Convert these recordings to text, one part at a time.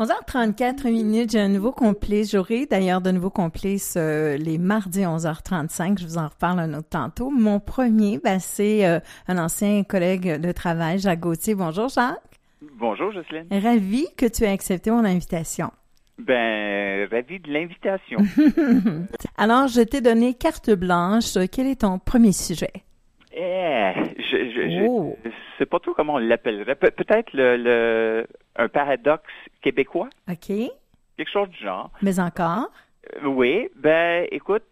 11h34 j'ai un nouveau complice. J'aurai d'ailleurs de nouveaux complices les mardis 11h35. Je vous en reparle un autre tantôt. Mon premier, c'est un ancien collègue de travail, Jacques Gauthier. Bonjour, Jacques. Bonjour, Jocelyne. Ravi que tu aies accepté mon invitation. Ravi de l'invitation. Alors, je t'ai donné carte blanche. Quel est ton premier sujet? Je sais pas trop comment on l'appellerait. Peut-être un paradoxe québécois. OK. Quelque chose du genre. Mais encore? Oui. Écoute,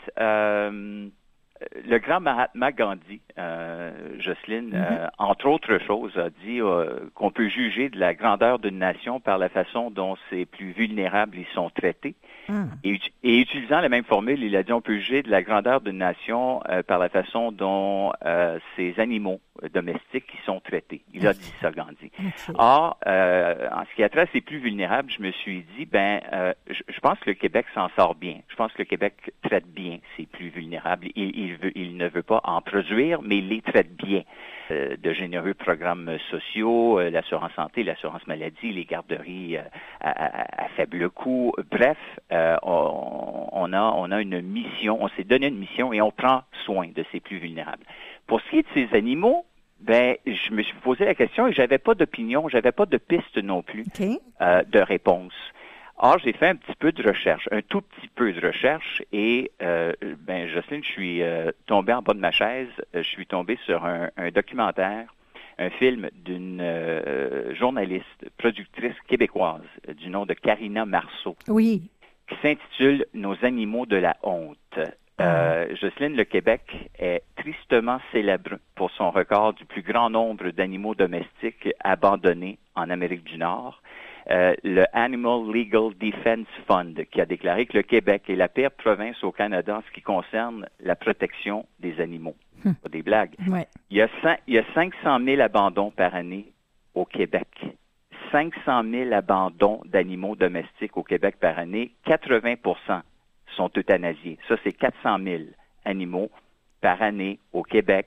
le grand Mahatma Gandhi, Jocelyne, entre autres choses, a dit qu'on peut juger de la grandeur d'une nation par la façon dont ses plus vulnérables y sont traités. Et utilisant la même formule, il a dit on peut juger de la grandeur d'une nation par la façon dont ses animaux domestiques y sont traités. Il a dit ça, Gandhi. Or, en ce qui a trait à ses plus vulnérables, je me suis dit, je pense que le Québec s'en sort bien. Je pense que le Québec traite bien ses plus vulnérables. Il ne veut pas en produire, mais il les traite bien. De généreux programmes sociaux, l'assurance santé, l'assurance maladie, les garderies à faible coût. Bref, on a une mission, on s'est donné une mission et on prend soin de ces plus vulnérables. Pour ce qui est de ces animaux, je me suis posé la question et j'avais pas d'opinion, j'avais pas de piste non plus de réponse. Or, j'ai fait un petit peu de recherche, un tout petit peu de recherche et, Jocelyne, je suis tombé en bas de ma chaise, je suis tombé sur un documentaire, un film d'une journaliste, productrice québécoise du nom de Karina Marceau. Oui. Qui s'intitule « Nos animaux de la honte ». Jocelyne, le Québec est tristement célèbre pour son record du plus grand nombre d'animaux domestiques abandonnés en Amérique du Nord. Le Animal Legal Defense Fund qui a déclaré que le Québec est la pire province au Canada en ce qui concerne la protection des animaux. Pas des blagues. Ouais. Il y a 500 000 abandons par année au Québec. 500 000 abandons d'animaux domestiques au Québec par année. 80% sont euthanasiés. Ça, c'est 400 000 animaux par année au Québec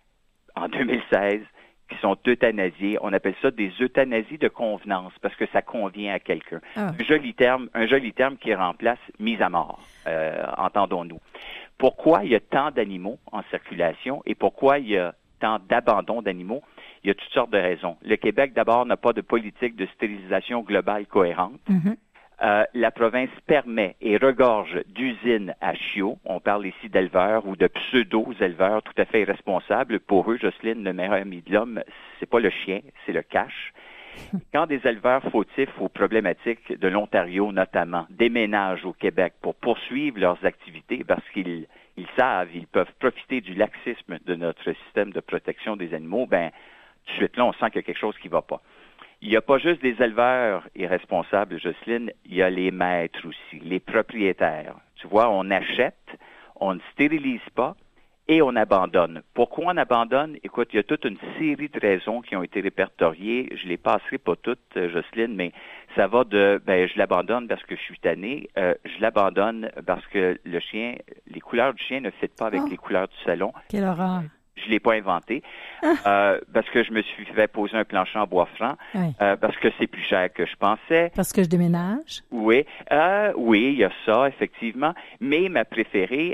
en 2016 qui sont euthanasiés. On appelle ça des euthanasies de convenance parce que ça convient à quelqu'un. Un joli terme qui remplace mise à mort, entendons-nous. Pourquoi il y a tant d'animaux en circulation et pourquoi il y a tant d'abandons d'animaux? Il y a toutes sortes de raisons. Le Québec, d'abord, n'a pas de politique de stérilisation globale cohérente. La province permet et regorge d'usines à chiots. On parle ici d'éleveurs ou de pseudo-éleveurs tout à fait irresponsables. Pour eux, Jocelyne, le meilleur ami de l'homme, c'est pas le chien, c'est le cash. Quand des éleveurs fautifs ou problématiques de l'Ontario notamment déménagent au Québec pour poursuivre leurs activités parce qu'ils savent, ils peuvent profiter du laxisme de notre système de protection des animaux, tout de suite là, on sent qu'il y a quelque chose qui va pas. Il n'y a pas juste des éleveurs irresponsables, Jocelyne, il y a les maîtres aussi, les propriétaires. Tu vois, on achète, on ne stérilise pas et on abandonne. Pourquoi on abandonne? Écoute, il y a toute une série de raisons qui ont été répertoriées. Je les passerai pas toutes, Jocelyne, mais ça va de, je l'abandonne parce que je suis tanné, je l'abandonne parce que le chien, les couleurs du chien ne fitent pas avec les couleurs du salon. Quelle horreur! Je l'ai pas inventé parce que je me suis fait poser un plancher en bois franc, parce que c'est plus cher que je pensais. Parce que je déménage? Oui, oui, il y a ça, effectivement. Mais ma préférée,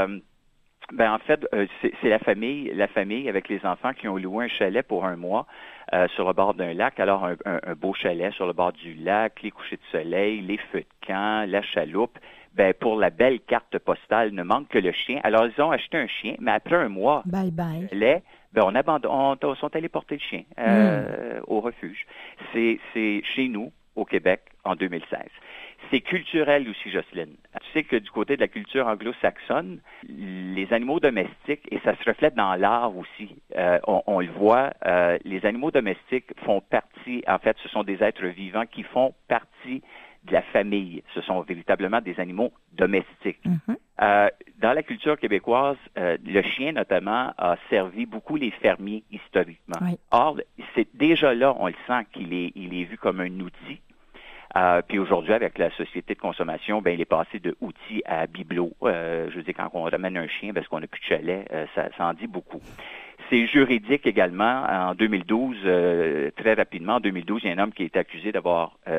en fait, c'est la famille avec les enfants qui ont loué un chalet pour un mois sur le bord d'un lac. Alors, un beau chalet sur le bord du lac, les couchers de soleil, les feux de camp, la chaloupe. Pour la belle carte postale, ne manque que le chien. Alors, ils ont acheté un chien, mais après un mois, on sont allés porter le chien au refuge. C'est chez nous, au Québec, en 2016. C'est culturel aussi, Jocelyne. Tu sais que du côté de la culture anglo-saxonne, les animaux domestiques, et ça se reflète dans l'art aussi, on le voit, les animaux domestiques font partie, en fait, ce sont des êtres vivants qui font partie de la famille. Ce sont véritablement des animaux domestiques. Dans la culture québécoise, le chien, notamment, a servi beaucoup les fermiers historiquement. Or, c'est déjà là, on le sent qu'il est vu comme un outil. Puis aujourd'hui, avec la société de consommation, il est passé de outil à bibelot. Je veux dire, quand on ramène un chien parce qu'on n'a plus de chalet, ça en dit beaucoup. C'est juridique également. En 2012, très rapidement, en 2012, il y a un homme qui est accusé d'avoir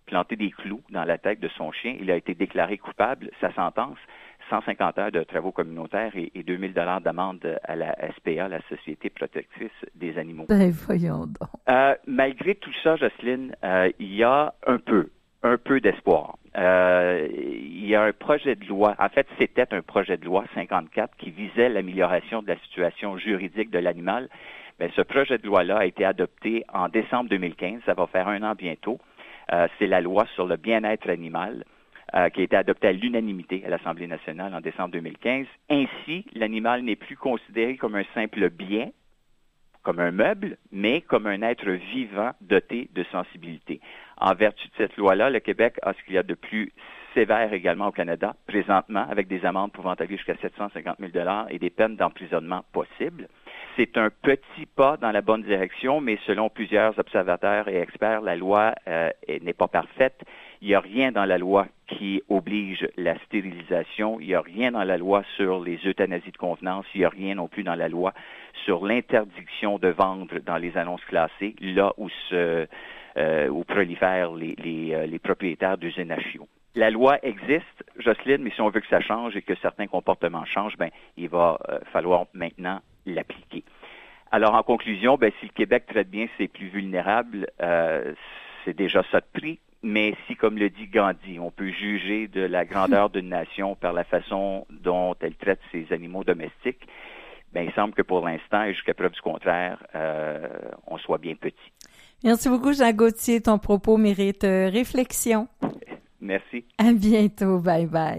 planté des clous dans la tête de son chien. Il a été déclaré coupable. Sa sentence, 150 heures de travaux communautaires et 2000 $ d'amende à la SPA, la Société protectrice des animaux. Ben, voyons donc. Malgré tout ça, Jocelyne, il y a un peu d'espoir. Il y a un projet de loi, en fait, c'était un projet de loi 54 qui visait l'amélioration de la situation juridique de l'animal. Bien, ce projet de loi-là a été adopté en décembre 2015, ça va faire 1 an bientôt. C'est la loi sur le bien-être animal qui a été adoptée à l'unanimité à l'Assemblée nationale en décembre 2015. Ainsi, l'animal n'est plus considéré comme un simple bien, comme un meuble, mais comme un être vivant doté de sensibilité. En vertu de cette loi-là, le Québec a ce qu'il y a de plus sévère également au Canada, présentement, avec des amendes pouvant aller jusqu'à 750 000 $ et des peines d'emprisonnement possibles. C'est un petit pas dans la bonne direction, mais selon plusieurs observateurs et experts, la loi n'est pas parfaite. Il n'y a rien dans la loi qui oblige la stérilisation. Il n'y a rien dans la loi sur les euthanasies de convenance. Il n'y a rien non plus dans la loi sur l'interdiction de vendre dans les annonces classées, là où prolifèrent les propriétaires d'usines à chiots. La loi existe, Jocelyne, mais si on veut que ça change et que certains comportements changent, ben il va falloir maintenant l'appliquer. Alors, en conclusion, ben si le Québec traite bien ses plus vulnérables, c'est déjà ça de prix. Mais si, comme le dit Gandhi, on peut juger de la grandeur d'une nation par la façon dont elle traite ses animaux domestiques, ben il semble que pour l'instant, et jusqu'à preuve du contraire, on soit bien petit. Merci beaucoup, Jean Gauthier. Ton propos mérite réflexion. Merci. À bientôt. Bye bye.